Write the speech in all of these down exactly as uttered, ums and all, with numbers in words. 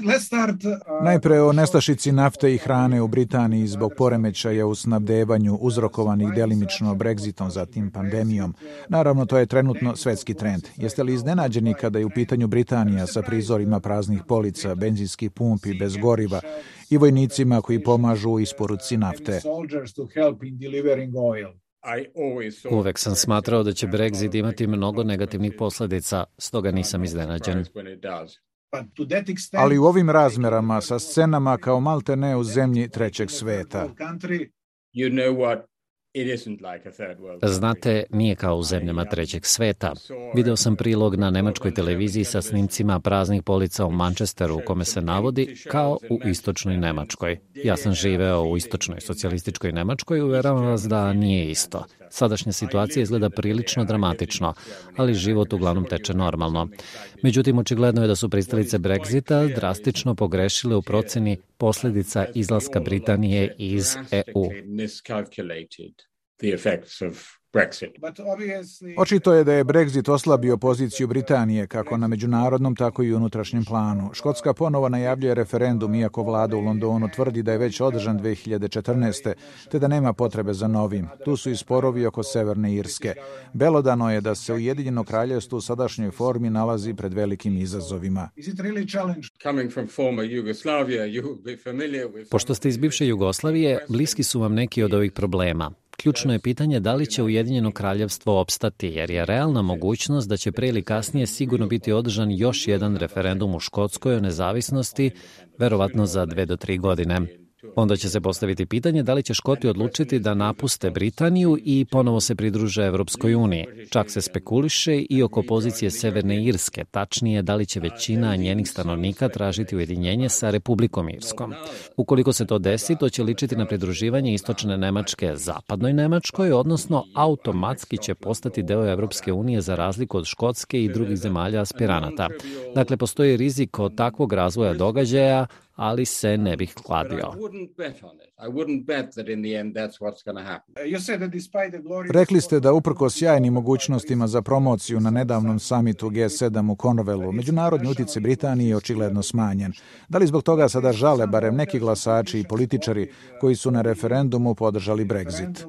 Najpre o nestašici nafte i hrane u Britaniji zbog poremećaja u snabdevanju uzrokovanih delimično Brexitom, zatim pandemijom. Naravno, to je trenutno svetski trend. Jeste li iznenađeni kada je u pitanju Britanija sa prizorima praznih polica, benzinskih pumpi bez goriva i vojnicima koji pomažu u isporuci nafte? Uvek sam smatrao da će Brexit imati mnogo negativnih posljedica, stoga nisam iznenađen. Ali u ovim razmerama, sa scenama kao malte ne u zemlji trećeg sveta. Znate, nije kao u zemljama trećeg sveta. Video sam prilog na nemačkoj televiziji sa snimcima praznih polica u Manchesteru u kome se navodi kao u istočnoj Nemačkoj. Ja sam živeo u istočnoj socijalističkoj Nemačkoj i uveravam vas da nije isto. Sadašnja situacija izgleda prilično dramatično, ali život uglavnom teče normalno. Međutim, očigledno je da su pristalice Brexita drastično pogrešile u proceni posljedica izlaska Britanije iz E U. Očito je da je Brexit oslabio poziciju Britanije kako na međunarodnom, tako i unutrašnjem planu. Škotska ponovo najavljuje referendum, iako vlada u Londonu tvrdi da je već održan dve hiljade četrnaeste. te da nema potrebe za novim. Tu su i sporovi oko Severne Irske. Belodano je da se Ujedinjeno kraljevstvo u sadašnjoj formi nalazi pred velikim izazovima. Pošto ste iz bivše Jugoslavije, bliski su vam neki od ovih problema. Ključno je pitanje da li će Ujedinjeno kraljevstvo opstati, jer je realna mogućnost da će pre ili kasnije sigurno biti održan još jedan referendum u Škotskoj o nezavisnosti, verovatno za dve do tri godine. Onda će se postaviti pitanje da li će Škoti odlučiti da napuste Britaniju i ponovo se pridruže Evropskoj uniji. Čak se spekuliše i oko pozicije Severne Irske, tačnije da li će većina njenih stanovnika tražiti ujedinjenje sa Republikom Irskom. Ukoliko se to desi, to će ličiti na pridruživanje istočne Nemačke zapadnoj Nemačkoj, odnosno automatski će postati deo Evropske unije za razliku od Škotske i drugih zemalja aspiranata. Dakle, postoji rizik od takvog razvoja događaja, ali se ne bih kladio. Rekli ste da uprkos sjajnim mogućnostima za promociju na nedavnom samitu G sedam u Cornwallu, međunarodni utjecaj Britanije je očigledno smanjen. Da li zbog toga sada žale barem neki glasači i političari koji su na referendumu podržali Brexit?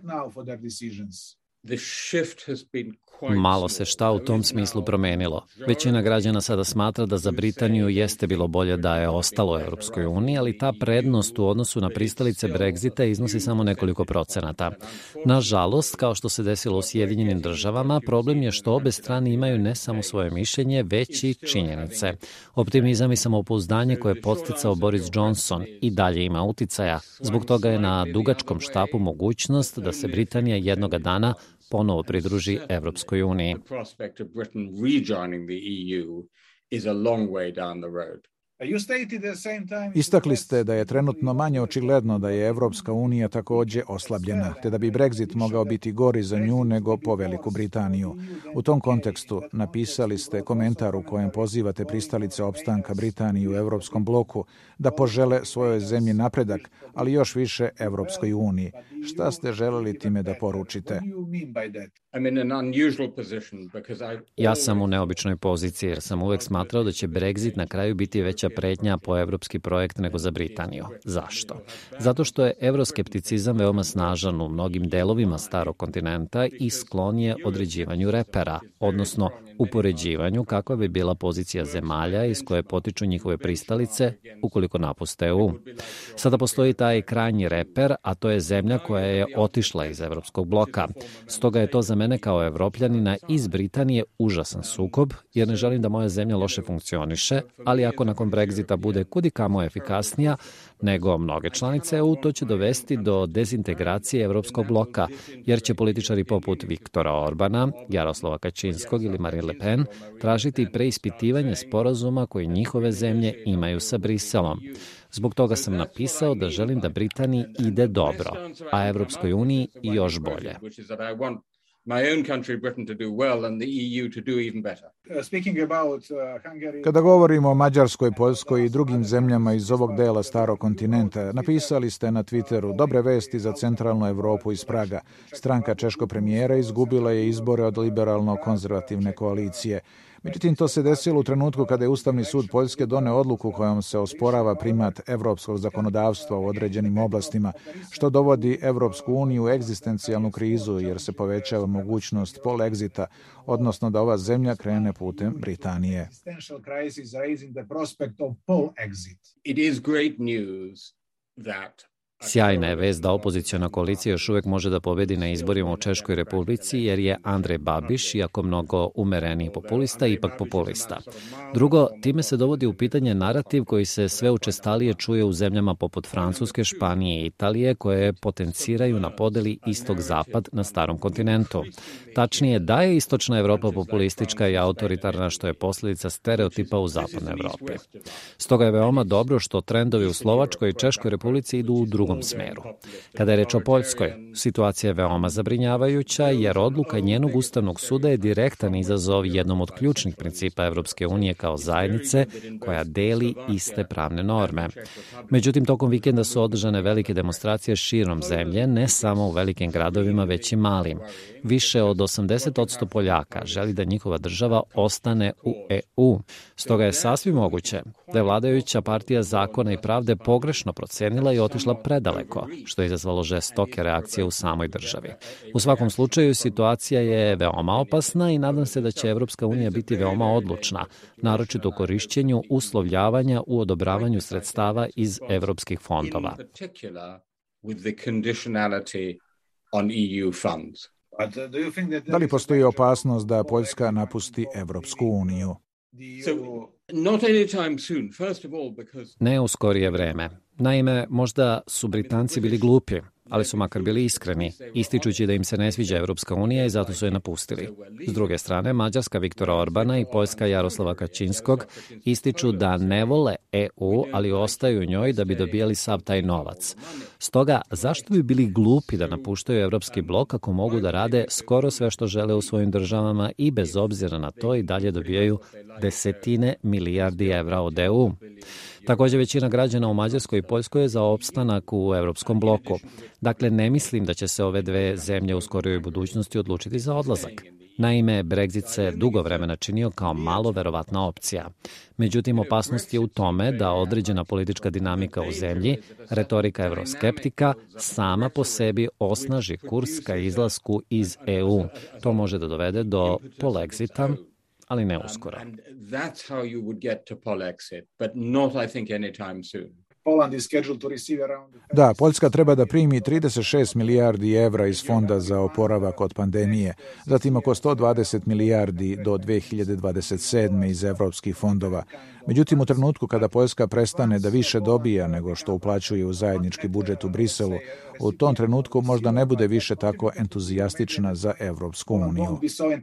Malo se šta u tom smislu promenilo. Većina građana sada smatra da za Britaniju jeste bilo bolje da je ostalo u Europskoj uniji, ali ta prednost u odnosu na pristalice Brexita iznosi samo nekoliko procenata. Nažalost, kao što se desilo u Sjedinjenim državama, problem je što obe strane imaju ne samo svoje mišljenje, već i činjenice. Optimizam i samopouzdanje koje je podsticao Boris Johnson i dalje ima uticaja. Zbog toga je na dugačkom štapu mogućnost da se Britanija jednoga dana ponovo pridruži Evropskoj uniji. Istakli ste da je trenutno manje očigledno da je Evropska unija također oslabljena, te da bi Brexit mogao biti gori za nju nego po Veliku Britaniju. U tom kontekstu napisali ste komentar u kojem pozivate pristalice opstanka Britanije u Evropskom bloku da požele svojoj zemlji napredak, ali još više Evropskoj uniji. Šta ste želeli time da poručite? Ja sam u neobičnoj poziciji jer sam uvek smatrao da će Brexit na kraju biti veća pretnja po evropski projekt nego za Britaniju. Zašto? Zato što je evroskepticizam veoma snažan u mnogim delovima starog kontinenta i sklon je određivanju repera, odnosno upoređivanju kakva bi bila pozicija zemalja iz koje potiču njihove pristalice ukoliko napuste E U. Sada postoji taj krajnji reper, a to je zemlja koja je otišla iz evropskog bloka. Stoga je to za mene kao Evropljanina iz Britanije užasan sukob, jer ne želim da moja zemlja loše funkcioniše, ali ako nakon Brexita bude kudikamo efikasnija nego mnoge članice E U, to će dovesti do dezintegracije evropskog bloka, jer će političari poput Viktora Orbana, Jaroslava Kačinskog ili Marine Le Pen tražiti preispitivanje sporazuma koji njihove zemlje imaju sa Briselom. Zbog toga sam napisao da želim da Britaniji ide dobro, a Evropskoj uniji i još bolje. Kada govorimo o Mađarskoj, Poljskoj i drugim zemljama iz ovog dela starog kontinenta, napisali ste na Twitteru dobre vesti za centralnu Evropu iz Praga. Stranka češkog premijera izgubila je izbore od liberalno-konzervativne koalicije. Međutim, to se desilo u trenutku kada je Ustavni sud Poljske doneo odluku kojom se osporava primat evropskog zakonodavstva u određenim oblastima, što dovodi Evropsku uniju u egzistencijalnu krizu jer se povećava mogućnost polexita, odnosno da ova zemlja krene putem Britanije. It is great news that Sjajna je vest da opoziciona koalicija još uvek može da pobedi na izborima u Češkoj Republici jer je Andrej Babiš, iako mnogo umereniji populista, ipak populista. Drugo, time se dovodi u pitanje narativ koji se sve učestalije čuje u zemljama poput Francuske, Španije i Italije koje potenciraju na podeli istog-zapad na starom kontinentu. Tačnije, da je istočna Evropa populistička i autoritarna, što je posljedica stereotipa u zapadnoj Evropi. Stoga je veoma dobro što trendovi u Slovačkoj i Češkoj Republici idu u drugom smeru. Kada je reč o Poljskoj, situacija je veoma zabrinjavajuća jer odluka njenog Ustavnog suda je direktan izazov jednom od ključnih principa Evropske unije kao zajednice koja deli iste pravne norme. Međutim, tokom vikenda su održane velike demonstracije širom zemlje, ne samo u velikim gradovima, već i malim. Više od osamdeset posto Poljaka želi da njihova država ostane u E U. Stoga je sasvim moguće da je vladajuća partija Zakona i pravde pogrešno procenila i otišla predaleko, što je izazvalo žestoke reakcije u samoj državi. U svakom slučaju, situacija je veoma opasna i nadam se da će Evropska unija biti veoma odlučna, naročito u korišćenju uslovljavanja u odobravanju sredstava iz evropskih fondova. Da li postoji opasnost da Poljska napusti Evropsku uniju? Ne u skorije vreme. Naime, možda su Britanci bili glupi, ali su makar bili iskreni, ističući da im se ne sviđa Evropska unija i zato su je napustili. S druge strane, Mađarska Viktora Orbana i Poljska Jaroslava Kačinskog ističu da ne vole E U, ali ostaju u njoj da bi dobijali sav taj novac. Stoga, zašto bi bili glupi da napuštaju Evropski blok ako mogu da rade skoro sve što žele u svojim državama i bez obzira na to i dalje dobijaju desetine milijardi evra od E U? Također, većina građana u Mađarskoj i Poljskoj je za opstanak u Evropskom bloku. Dakle, ne mislim da će se ove dve zemlje u skorijoj budućnosti odlučiti za odlazak. Naime, Brexit se dugo vremena činio kao malo verovatna opcija. Međutim, opasnost je u tome da određena politička dinamika u zemlji, retorika evroskeptika, sama po sebi osnaži kurs ka izlasku iz E U. To može da dovede do polexita, ali ne uskoro. Da, Poljska treba da primi trideset šest milijardi evra iz Fonda za oporavak od pandemije, zatim oko sto dvadeset milijardi do dve hiljade dvadeset sedme iz evropskih fondova. Međutim, u trenutku kada Poljska prestane da više dobija nego što uplaćuje u zajednički budžet u Briselu, u tom trenutku možda ne bude više tako entuzijastična za Evropsku uniju.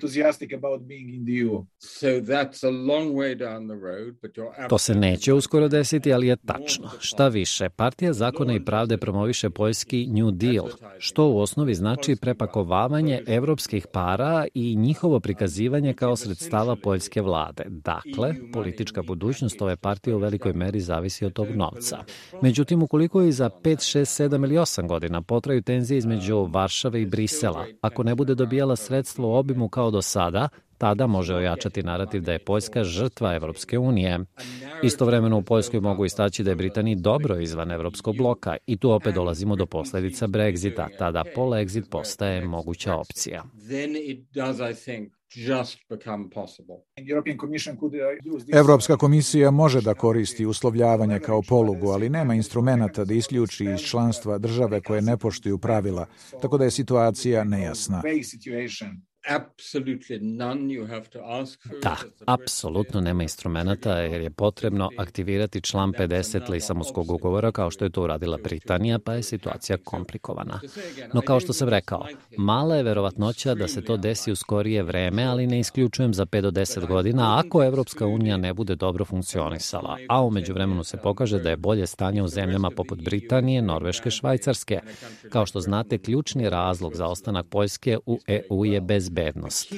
To se neće uskoro desiti, ali je tačno. Šta više, Partija Zakona i pravde promoviše poljski New Deal, što u osnovi znači prepakovavanje evropskih para i njihovo prikazivanje kao sredstava poljske vlade. Dakle, politička budućnost ove partije u velikoj meri zavisi od tog novca. Međutim, ukoliko i za pet, šest, sedam ili osam godina potraju tenzije između Varšave i Brisela, ako ne bude dobijala sredstvo u obimu kao do sada, tada može ojačati narativ da je Poljska žrtva Evropske unije. Istovremeno u Poljskoj mogu istaći da je Britaniji dobro izvan Evropskog bloka i tu opet dolazimo do posljedica Brexita, tada polexit postaje moguća opcija. Evropska komisija može da koristi uslovljavanje kao polugu, ali nema instrumenata da isključi iz članstva države koje ne poštuju pravila, tako da je situacija nejasna. Da, apsolutno nema instrumenta jer je potrebno aktivirati član pedeset Lisabonskog ugovora kao što je to uradila Britanija, pa je situacija komplikovana. No kao što sam rekao, mala je verovatnoća da se to desi u skorije vreme, ali ne isključujem za pet do deset godina ako Evropska unija ne bude dobro funkcionisala, a u međuvremenu se pokaže da je bolje stanje u zemljama poput Britanije, Norveške, Švajcarske. Kao što znate, ključni razlog za ostanak Poljske u E U je bezbednost. bezbednost.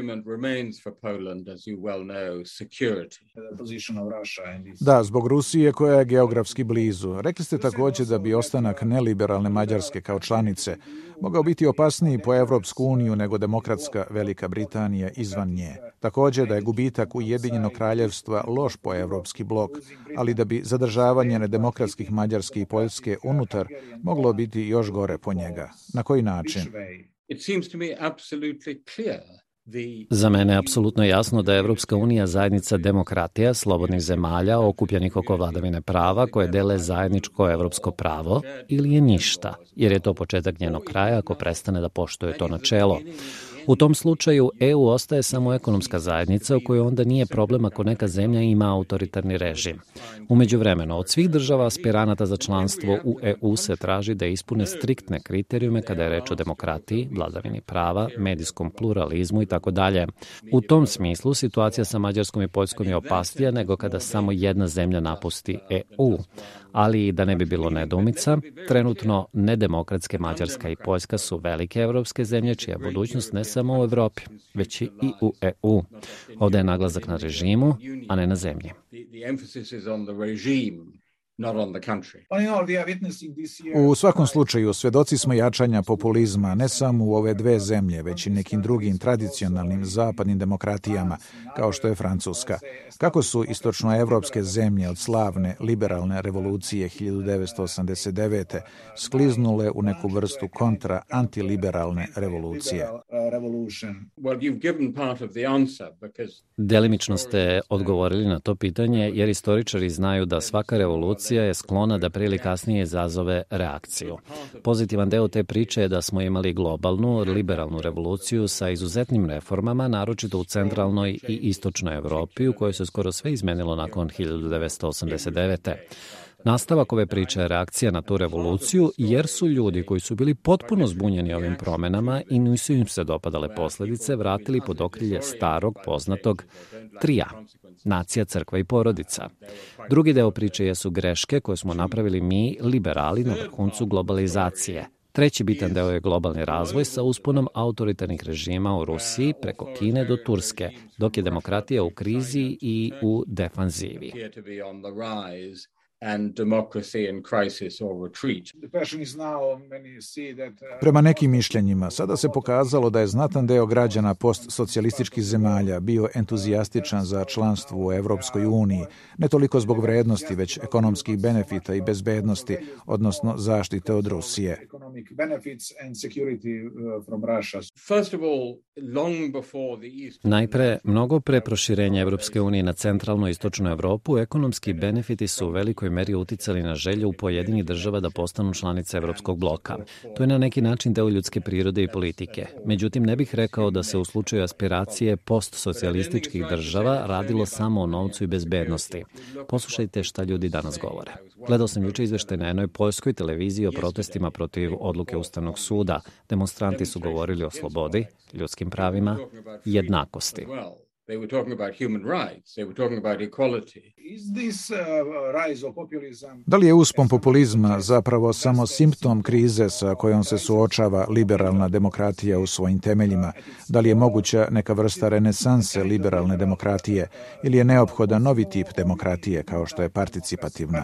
Da, zbog Rusije koja je geografski blizu. Rekli ste također da bi ostanak neliberalne Mađarske kao članice mogao biti opasniji po Evropsku uniju nego demokratska Velika Britanija izvan nje. Također da je gubitak Ujedinjenog kraljevstva loš po evropski blok, ali da bi zadržavanje nedemokratskih Mađarske i Poljske unutar moglo biti još gore po njega. Na koji način? Za mene je apsolutno jasno da je Evropska unija zajednica demokratija, slobodnih zemalja, okupljenih oko vladavine prava, koje dele zajedničko evropsko pravo, ili je ništa, jer je to početak njenog kraja ako prestane da poštuje to načelo. U tom slučaju E U ostaje samo ekonomska zajednica u kojoj onda nije problem ako neka zemlja ima autoritarni režim. U međuvremenu, od svih država aspiranata za članstvo u E U se traži da ispune striktne kriterijume kada je reč o demokratiji, vladavini prava, medijskom pluralizmu i tako dalje. U tom smislu situacija sa Mađarskom i Poljskom je opasnija nego kada samo jedna zemlja napusti E U. Ali da ne bi bilo nedoumica, trenutno nedemokratske Mađarska i Poljska su velike evropske zemlje čija budućnost ne samo u Evropi, već i u E U. Ovdje je naglasak na režimu, a ne na zemlji. U svakom slučaju, svjedoci smo jačanja populizma ne samo u ove dve zemlje, već i nekim drugim tradicionalnim zapadnim demokratijama, kao što je Francuska. Kako su istočnoevropske zemlje od slavne liberalne revolucije hiljadu devetsto osamdeset devete skliznule u neku vrstu kontra antiliberalne revolucije? Delimično ste odgovorili na to pitanje, jer istoričari znaju da svaka revolucija je sklona da prije ili kasnije izazove reakciju. Pozitivan deo te priče je da smo imali globalnu, liberalnu revoluciju sa izuzetnim reformama, naročito u centralnoj i istočnoj Evropi, u kojoj se skoro sve izmenilo nakon hiljadu devetsto osamdeset devete. Nastavak ove priče je reakcija na tu revoluciju, jer su ljudi koji su bili potpuno zbunjeni ovim promenama i nisu im se dopadale posljedice, vratili pod okrilje starog, poznatog trija. Nacija, crkva i porodica. Drugi deo priče jesu greške koje smo napravili mi, liberali, na vrhuncu globalizacije. Treći bitan deo je globalni razvoj sa usponom autoritarnih režima u Rusiji preko Kine do Turske, dok je demokratija u krizi i u defanzivi. Prema nekim mišljenjima, sada se pokazalo da je znatan deo građana postsocijalističkih zemalja bio entuzijastičan za članstvo u Evropskoj uniji, ne toliko zbog vrednosti, već ekonomskih benefita i bezbednosti, odnosno zaštite od Rusije. Najpre, mnogo pre proširenja Evropske unije na centralnu i istočnu Evropu, ekonomski benefiti su u velikoj meri uticali na želju pojedinih država da postanu članice Evropskog bloka. To je na neki način deo ljudske prirode i politike. Međutim, ne bih rekao da se u slučaju aspiracije postsocijalističkih država radilo samo o novcu i bezbednosti. Poslušajte šta ljudi danas govore. Gledao sam juče izveštaj na jednoj poljskoj televiziji o protestima protiv odluke Ustavnog suda. Demonstranti su govorili o slobodi, ljudskim pravima i jednakosti. They were talking about human rights. They were talking about equality. Is this uh, rise of populism? Da li je uspon populizma zapravo samo simptom krize sa kojom se suočava liberalna demokratija u svojim temeljima? Da li je moguća neka vrsta renesanse liberalne demokratije ili je neophodan novi tip demokratije kao što je participativna?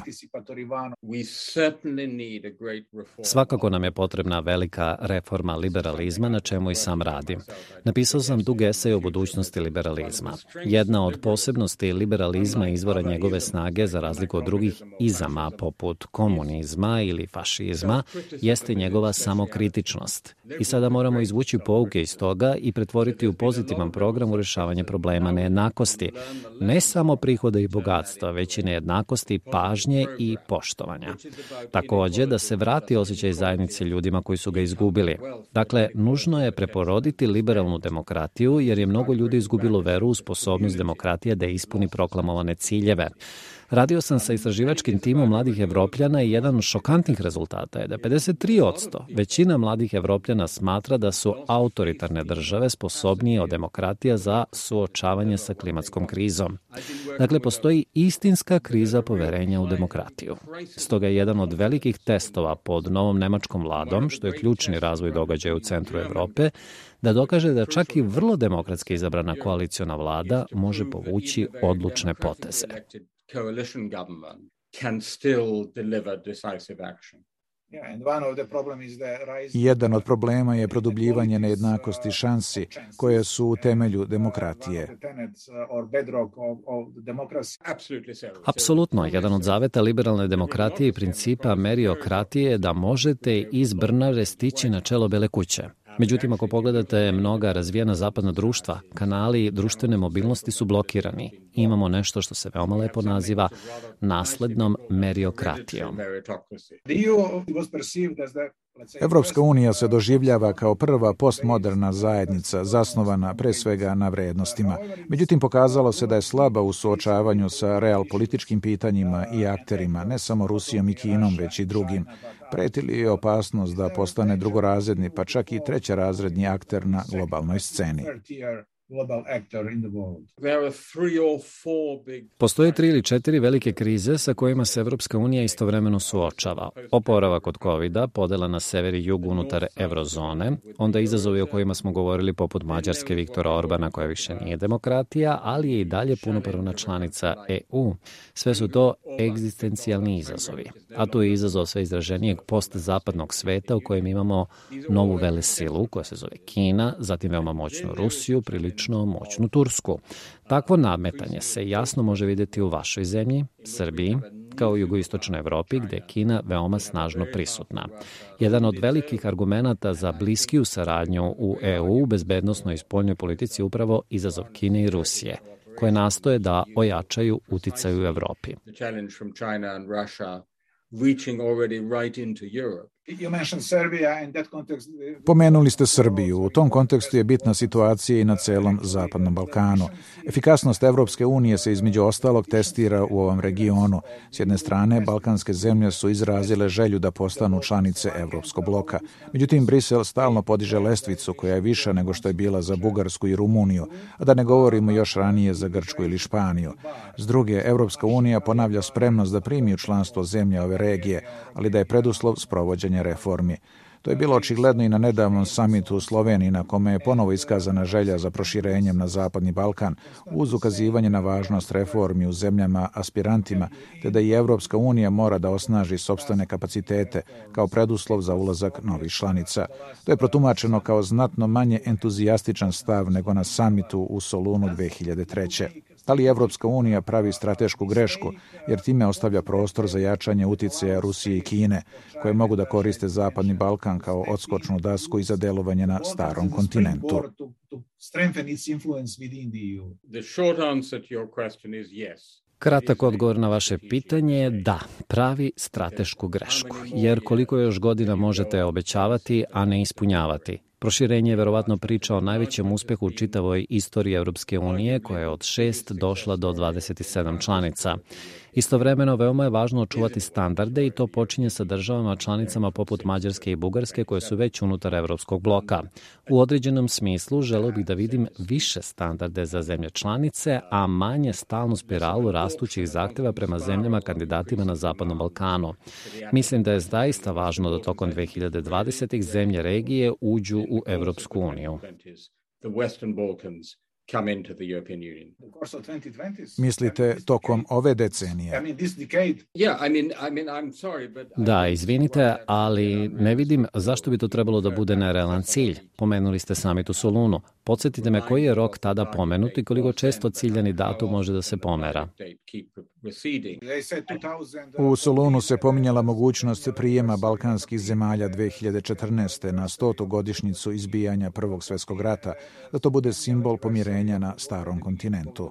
Svakako nam je potrebna velika reforma liberalizma, na čemu i sam radim. Napisao sam dug esej o budućnosti liberalizma. Jedna od posebnosti liberalizma i izvora njegove snage, za razliku od drugih izama poput komunizma ili fašizma, jeste njegova samokritičnost. I sada moramo izvući pouke iz toga i pretvoriti u pozitivan program u rješavanje problema nejednakosti. Ne samo prihoda i bogatstva, već i nejednakosti, pažnje i poštovanja. Također da se vrati osjećaj zajednice ljudima koji su ga izgubili. Dakle, nužno je preporoditi liberalnu demokratiju, jer je mnogo ljudi izgubilo veru u sposobnost demokratije da ispuni proklamovane ciljeve. Radio sam sa istraživačkim timom mladih Evropljana i jedan od šokantnih rezultata je da pedeset tri posto većina mladih Evropljana smatra da su autoritarne države sposobnije od demokratija za suočavanje sa klimatskom krizom. Dakle, postoji istinska kriza poverenja u demokratiju. Stoga je jedan od velikih testova pod novom nemačkom vladom, što je ključni razvoj događaja u centru Evrope, da dokaže da čak i vrlo demokratski izabrana koaliciona vlada može povući odlučne poteze. Jedan od problema je produbljivanje nejednakosti šansi koje su u temelju demokratije. Apsolutno, jedan od zaveta liberalne demokratije i principa meriokratije je da možete iz Brnare stići na čelo Bele kuće. Međutim, ako pogledate mnoga razvijena zapadna društva, kanali društvene mobilnosti su blokirani. Imamo nešto što se veoma lepo naziva naslednom meriokratijom. Evropska unija se doživljava kao prva postmoderna zajednica zasnovana pre svega na vrednostima. Međutim, pokazalo se da je slaba u suočavanju sa realpolitičkim pitanjima i akterima, ne samo Rusijom i Kinom, već i drugim. Preti li je opasnost da postane drugorazredni, pa čak i trećerazredni akter na globalnoj sceni? Postoje tri ili četiri velike krize sa kojima se Evropska unija istovremeno suočava. Oporavak od kovida, podela na sever i jug unutar eurozone, onda izazovi o kojima smo govorili poput Mađarske Viktora Orbana, koja više nije demokratija, ali je i dalje punopravna članica E U. Sve su to egzistencijalni izazovi. A tu je izazov sve izraženijeg postzapadnog sveta u kojem imamo novu velesilu koja se zove Kina, zatim veoma moćnu Rusiju, prilično moćnu Tursku. Takvo nametanje se jasno može vidjeti u vašoj zemlji, Srbiji, kao i jugoistočnoj Evropi, gde je Kina veoma snažno prisutna. Jedan od velikih argumenata za bliskiju saradnju u E U u bezbednosnoj i spoljnoj politici je upravo izazov Kine i Rusije, koje nastoje da ojačaju uticaj u Evropi. Pomenuli ste Srbiju. U tom kontekstu je bitna situacija i na celom Zapadnom Balkanu. Efikasnost Evropske unije se između ostalog testira u ovom regionu. S jedne strane, balkanske zemlje su izrazile želju da postanu članice Evropskog bloka. Međutim, Brisel stalno podiže lestvicu koja je viša nego što je bila za Bugarsku i Rumuniju, a da ne govorimo još ranije za Grčku ili Španiju. S druge, Evropska unija ponavlja spremnost da primi u članstvo zemlje ove regije, ali da je preduslov sprovođenja reformi. To je bilo očigledno i na nedavnom samitu u Sloveniji, na kome je ponovo iskazana želja za proširenjem na Zapadni Balkan, uz ukazivanje na važnost reformi u zemljama aspirantima, te da i Evropska unija mora da osnaži sopstvene kapacitete kao preduslov za ulazak novih članica. To je protumačeno kao znatno manje entuzijastičan stav nego na samitu u Solunu dve hiljade treće. Ali Evropska unija pravi stratešku grešku, jer time ostavlja prostor za jačanje uticaja Rusije i Kine, koje mogu da koriste Zapadni Balkan kao odskočnu dasku i za delovanje na starom kontinentu. Kratak odgovor na vaše pitanje je da, pravi stratešku grešku, jer koliko još godina možete obećavati, a ne ispunjavati. Proširenje je verovatno priča o najvećem uspehu u čitavoj istoriji Evropske unije, koja je od šest došla do dvadeset sedam članica. Istovremeno, veoma je važno očuvati standarde i to počinje sa državama članicama poput Mađarske i Bugarske koje su već unutar Evropskog bloka. U određenom smislu želeo bih da vidim više standarde za zemlje članice, a manje stalnu spiralu rastućih zahteva prema zemljama kandidatima na Zapadnom Balkanu. Mislim da je zaista važno da tokom dve hiljade dvadesete. zemlje regije uđu u Evropsku uniju. Mislite tokom ove decenije? Da, izvinite, ali ne vidim zašto bi to trebalo da bude nerealan cilj. Pomenuli ste samit u Solunu. Podsjetite me koji je rok tada pomenut i koliko često ciljani datum može da se pomera. U Solunu se pominjala mogućnost prijema balkanskih zemalja dve hiljade četrnaeste. na stotu godišnjicu izbijanja Prvog svjetskog rata, da to bude simbol pomirenja na starom kontinentu.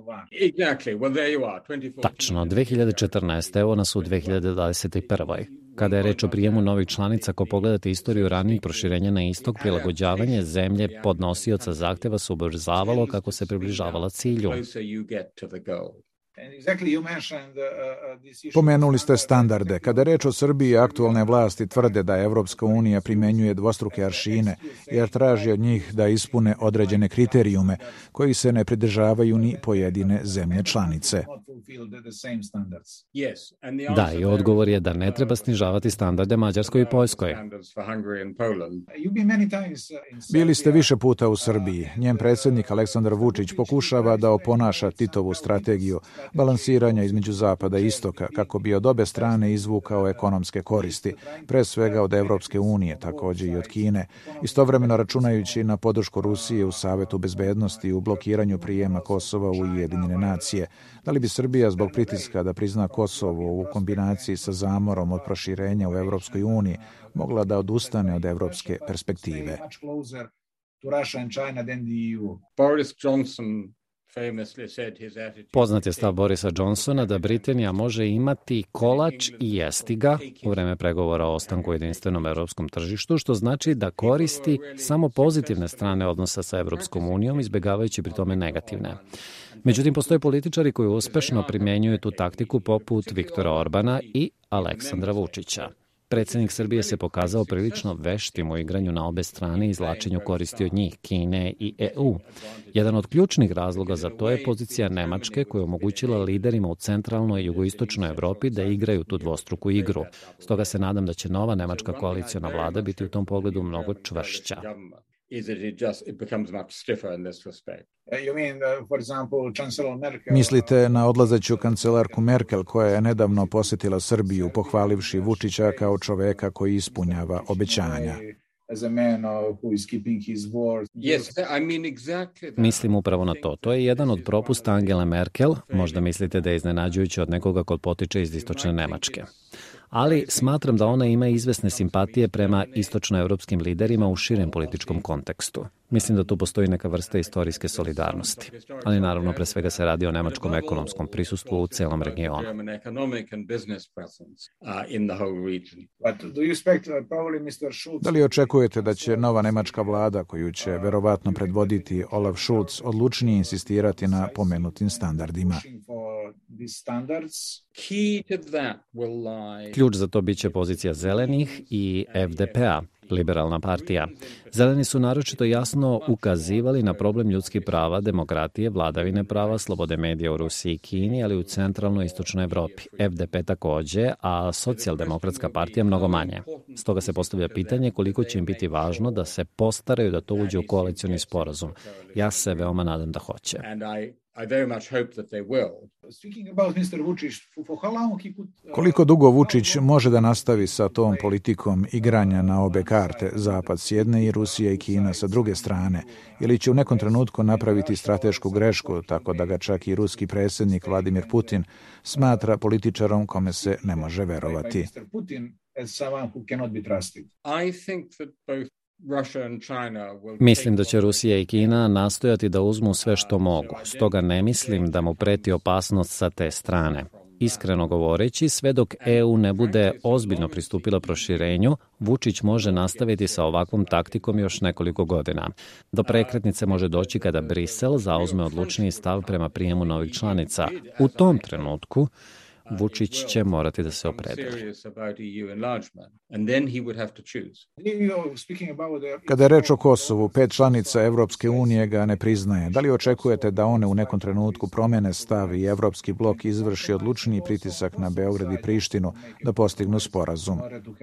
Tačno, dve hiljade četrnaeste. Evo nas u dve hiljade dvadeset prve. Kada je reč o prijemu novih članica, ako pogledate istoriju ranijih proširenja na istok, prilagođavanje zemlje podnosioca zahteva se ubrzavalo kako se približavala cilju. Pomenuli ste standarde. Kada je reč o Srbiji, aktualne vlasti tvrde da Evropska unija primenjuje dvostruke aršine, jer traži od njih da ispune određene kriterijume koji se ne pridržavaju ni pojedine zemlje članice. Da, i odgovor je da ne treba snižavati standarde Mađarskoj i Poljskoj. Bili ste više puta u Srbiji. Njen predsjednik Aleksandar Vučić pokušava da oponaša Titovu strategiju balansiranja između zapada i istoka kako bi od obe strane izvukao ekonomske koristi, pre svega od Evropske unije, također i od Kine, istovremeno računajući na podršku Rusije u Savetu bezbednosti i u blokiranju prijema Kosova u Ujedinjene nacije. Da li bi Srbija zbog pritiska da prizna Kosovo u kombinaciji sa zamorom od proširenja u Evropskoj uniji mogla da odustane od evropske perspektive? Boris Johnson Poznat je stav Borisa Johnsona da Britanija može imati kolač i jesti ga u vreme pregovora o ostanku u jedinstvenom evropskom tržištu, što znači da koristi samo pozitivne strane odnosa sa Evropskom unijom, izbjegavajući pri tome negativne. Međutim, postoje političari koji uspešno primjenjuju tu taktiku poput Viktora Orbana i Aleksandra Vučića. Predsjednik Srbije se pokazao prilično veštim u igranju na obe strane i izvlačenju koristi od njih, Kine i E U. Jedan od ključnih razloga za to je pozicija Nemačke koja je omogućila liderima u centralnoj i jugoistočnoj Evropi da igraju tu dvostruku igru. Stoga se nadam da će nova nemačka koaliciona vlada biti u tom pogledu mnogo čvršća. Mislite na odlazeću kancelarku Merkel koja je nedavno posjetila Srbiju pohvalivši Vučića kao čoveka koji ispunjava obećanja. Mislim upravo na to. To je jedan od propusta Angele Merkel. Možda mislite da je iznenađujuće od nekoga ko potiče iz istočne Nemačke. Ali smatram da ona ima izvesne simpatije prema istočnoevropskim liderima u širem političkom kontekstu. Mislim da tu postoji neka vrsta istorijske solidarnosti. Ali naravno pre svega se radi o nemačkom ekonomskom prisustvu u celom regionu. Da li očekujete da će nova nemačka vlada, koju će verovatno predvoditi Olaf Scholz, odlučnije insistirati na pomenutim standardima? Ključ za to biće pozicija zelenih i F D P-a, liberalna partija. Zeleni su naročito jasno ukazivali na problem ljudskih prava, demokratije, vladavine prava, slobode medija u Rusiji i Kini, ali u centralnoj i istočnoj Evropi. F D P takođe, a socijaldemokratska partija mnogo manje. Stoga se postavlja pitanje koliko će im biti važno da se postaraju da to uđe u koalicioni sporazum. Ja se veoma nadam da hoće. I very much hope that they will. Koliko dugo Vučić može da nastavi sa tom politikom igranja na obe karte, Zapad s jedne i Rusija i Kina sa druge strane, ili će u nekom trenutku napraviti stratešku grešku, tako da ga čak i ruski predsjednik Vladimir Putin smatra političarom kome se ne može verovati? I think that both Mislim da će Rusija i Kina nastojati da uzmu sve što mogu, stoga ne mislim da mu preti opasnost sa te strane. Iskreno govoreći, sve dok E U ne bude ozbiljno pristupila proširenju, Vučić može nastaviti sa ovakvom taktikom još nekoliko godina. Do prekretnice može doći kada Brisel zauzme odlučniji stav prema prijemu novih članica. U tom trenutku Vučić će morati da se opredeli. Kada je reč o Kosovu, pet članica Evropske unije ga ne priznaje. Da li očekujete da one u nekom trenutku promene stav i Evropski blok izvrši odlučniji pritisak na Beograd i Prištinu da postignu sporazum?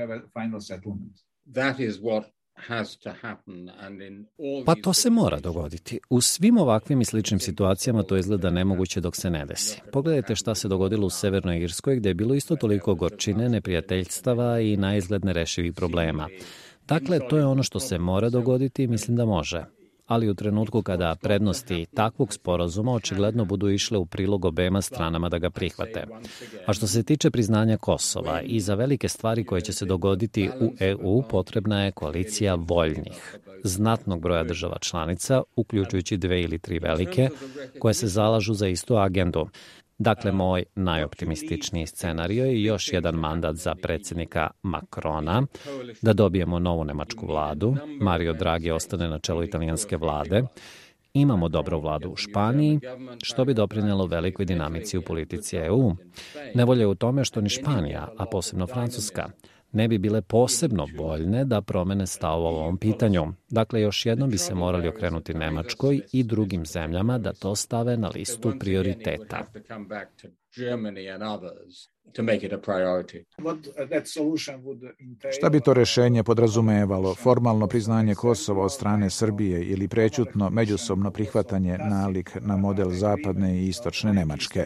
Pa to se mora dogoditi. U svim ovakvim i sličnim situacijama to izgleda nemoguće dok se ne desi. Pogledajte šta se dogodilo u Severnoj Irskoj gdje je bilo isto toliko gorčine, neprijateljstava i naizgled nerešivih problema. Dakle, to je ono što se mora dogoditi i mislim da može. Ali u trenutku kada prednosti takvog sporazuma očigledno budu išle u prilog obema stranama da ga prihvate. A što se tiče priznanja Kosova i za velike stvari koje će se dogoditi u E U potrebna je koalicija voljnih, znatnog broja država članica, uključujući dve ili tri velike, koje se zalažu za istu agendu. Dakle, moj najoptimističniji scenario je još jedan mandat za predsjednika Macrona, da dobijemo novu nemačku vladu, Mario Draghi ostane na čelu italijanske vlade Imamo dobru vladu u Španiji, što bi doprinelo velikoj dinamici u politici E U. Nevolja je u tome što ni Španija, a posebno Francuska, ne bi bile posebno voljne da promene stav o ovom pitanju. Dakle, još jednom bi se morali okrenuti Nemačkoj i drugim zemljama da to stave na listu prioriteta. Šta bi to rešenje podrazumevalo? Formalno priznanje Kosova od strane Srbije ili prećutno međusobno prihvatanje nalik na model zapadne i istočne Nemačke?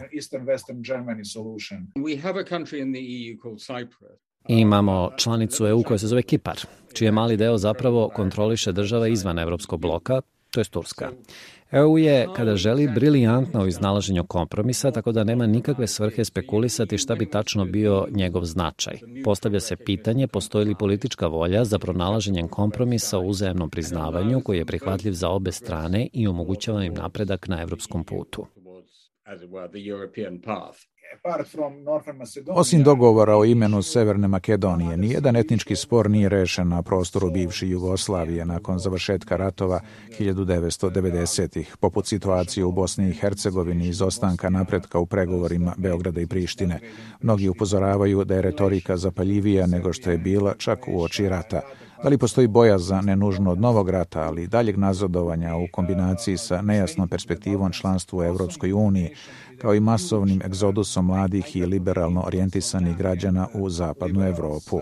Imamo članicu E U koja se zove Kipar, čiji mali deo zapravo kontroliše država izvan Evropskog bloka, to je Turska. E U je, kada želi, briljantna u iznalaženju kompromisa, tako da nema nikakve svrhe spekulisati šta bi tačno bio njegov značaj. Postavlja se pitanje postoji li politička volja za pronalaženjem kompromisa u uzajamnom priznavanju koji je prihvatljiv za obe strane i omogućava im napredak na evropskom putu. Osim dogovora o imenu Severne Makedonije, nijedan etnički spor nije rešen na prostoru bivše Jugoslavije nakon završetka ratova hiljadu devetsto devedesetih, poput situacije u Bosni i Hercegovini i izostanka napretka u pregovorima Beograda i Prištine. Mnogi upozoravaju da je retorika zapaljivija nego što je bila čak uoči rata. Da li postoji bojazan, ne nužno od novog rata, ali i daljeg nazadovanja u kombinaciji sa nejasnom perspektivom članstva u Evropskoj uniji, kao i masovnim egzodusom mladih i liberalno orijentisanih građana u zapadnu Evropu?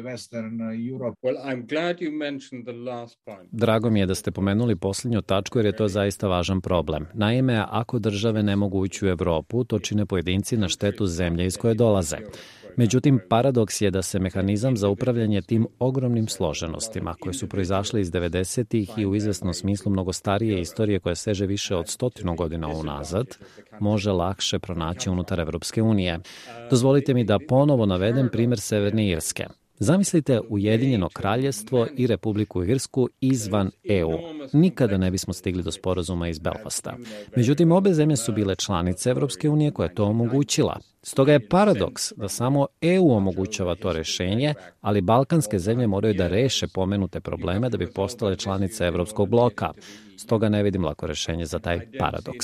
Drago mi je da ste pomenuli posljednju tačku jer je to zaista važan problem. Naime, ako države ne mogu ući u Evropu, to čine pojedinci na štetu zemlje iz koje dolaze. Međutim, paradoks je da se mehanizam za upravljanje tim ogromnim složenostima, koje su proizašle iz devedesetih i u izvesnom smislu mnogo starije istorije koja seže više od stotinu godina unazad, može lakše pronaći unutar Evropske unije. Dozvolite mi da ponovo navedem primer Severne Irske. Zamislite Ujedinjeno kraljevstvo i Republiku Irsku izvan E U. Nikada ne bismo stigli do sporazuma iz Belfasta. Međutim, obe zemlje su bile članice Evropske unije koja je to omogućila. Stoga je paradoks da samo E U omogućava to rešenje, ali balkanske zemlje moraju da reše pomenute probleme da bi postale članice Evropskog bloka. Stoga ne vidim lako rešenje za taj paradoks.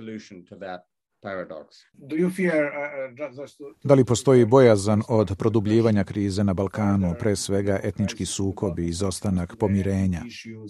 Da li postoji bojazan od produbljivanja krize na Balkanu, pre svega etnički sukob i izostanak pomirenja?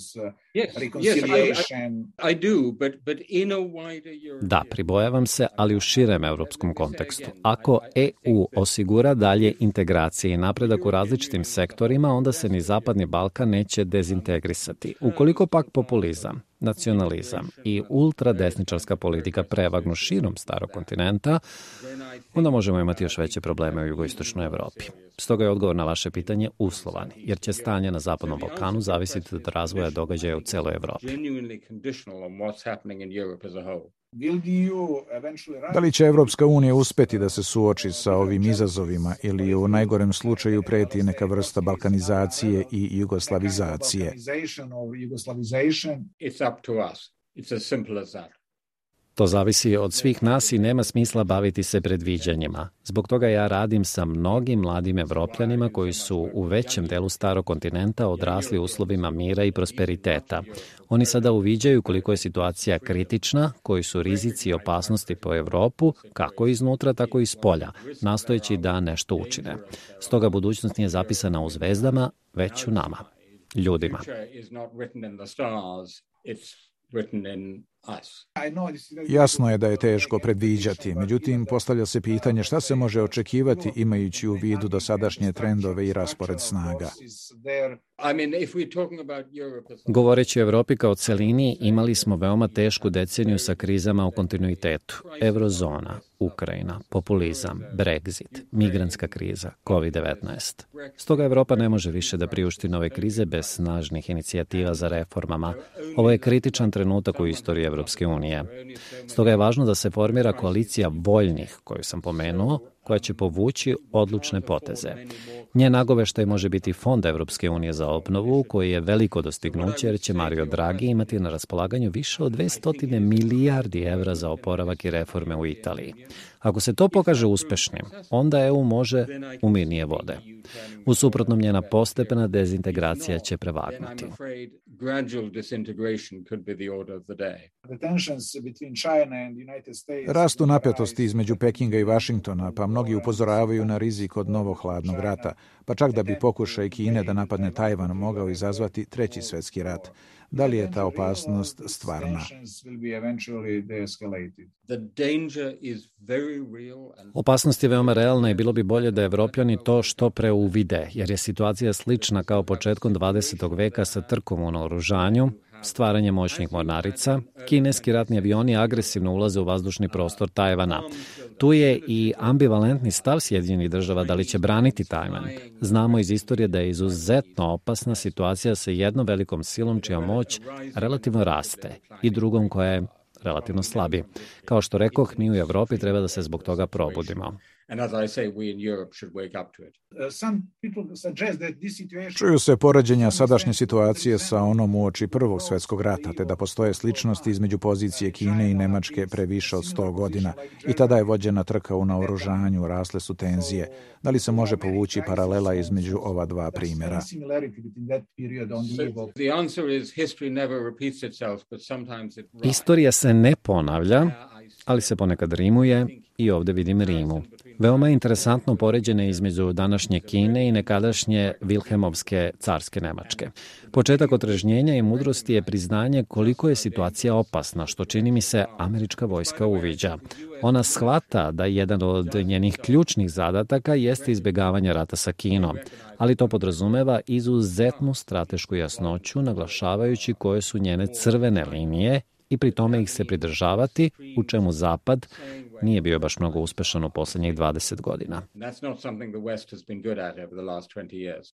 Da, pribojavam se, ali u širem evropskom kontekstu. Ako E U osigura dalje integracije i napredak u različitim sektorima, onda se ni Zapadni Balkan neće dezintegrisati. Ukoliko pak populizam, nacionalizam i ultradesničarska politika prevagnu širom starog kontinenta, onda možemo imati još veće probleme u jugoistočnoj Evropi. Stoga je odgovor na vaše pitanje uslovan, jer će stanje na Zapadnom Balkanu zavisiti od razvoja događaja u celoj Evropi. Da li će Evropska unija uspeti da se suoči sa ovim izazovima ili u najgorem slučaju preti neka vrsta balkanizacije i jugoslavizacije? To zavisi od svih nas i nema smisla baviti se predviđanjima. Zbog toga ja radim sa mnogim mladim Evropljanima koji su u većem delu starog kontinenta odrasli u uslovima mira i prosperiteta. Oni sada uviđaju koliko je situacija kritična, koji su rizici i opasnosti po Evropu, kako iznutra, tako i spolja, nastojeći da nešto učine. Stoga budućnost nije zapisana u zvezdama, već u nama, ljudima. Jasno je da je teško predviđati, međutim postavlja se pitanje šta se može očekivati imajući u vidu dosadašnje trendove i raspored snaga. Govoreći o Evropi kao celini, imali smo veoma tešku deceniju sa krizama u kontinuitetu. Eurozona, Ukrajina, populizam, Brexit, migrantska kriza, kovid devetnaest. Stoga Evropa ne može više da priušti nove krize bez snažnih inicijativa za reformama. Ovo je kritičan trenutak u istoriji Evropske unije. Stoga je važno da se formira koalicija voljnih, koju sam pomenuo, koja će povući odlučne poteze. Njen nagoveštaj može biti Fond Evropske unije za obnovu, koji je veliko dostignuće jer će Mario Draghi imati na raspolaganju više od dvesta milijardi evra za oporavak i reforme u Italiji. Ako se to pokaže uspešnim, onda E U može u mirnije vode. U suprotnom, njena postepena dezintegracija će prevagnuti. Rastu napetosti između Pekinga i Vašingtona, pa mnogi upozoravaju na rizik od novog hladnog rata, pa čak da bi pokušaj Kine da napadne Tajvan mogao izazvati treći svetski rat. Da li je ta opasnost stvarna? Opasnost je veoma realna i bilo bi bolje da Evropljani to što pre uvide, jer je situacija slična kao početkom dvadesetog veka sa trkom u naoružanju, stvaranje moćnih mornarica, kineski ratni avioni agresivno ulaze u vazdušni prostor Tajvana. Tu je i ambivalentni stav Sjedinjenih država da li će braniti Tajvan. Znamo iz istorije da je izuzetno opasna situacija sa jednom velikom silom čija moć relativno raste i drugom koja je relativno slabi. Kao što rekoh, mi u Evropi treba da se zbog toga probudimo. Čuju se poređenja sadašnje situacije sa onom uoči Prvog svetskog rata, te da postoje sličnosti između pozicije Kine i Nemačke pre više od sto godina. I tada je vođena trka u naoružanju, rasle su tenzije. Da li se može povući paralela između ova dva primjera? Istorija se ne ponavlja, ali se ponekad rimuje i ovde vidim rimu. Veoma je interesantno poređenje između današnje Kine i nekadašnje Vilhelmovske carske Nemačke. Početak otrežnjenja i mudrosti je priznanje koliko je situacija opasna, što čini mi se američka vojska uviđa. Ona shvata da jedan od njenih ključnih zadataka jeste izbjegavanje rata sa Kinom, ali to podrazumeva izuzetnu stratešku jasnoću, naglašavajući koje su njene crvene linije i pri tome ih se pridržavati, u čemu Zapad nije bio baš mnogo uspešan u poslednjih dvadeset godina.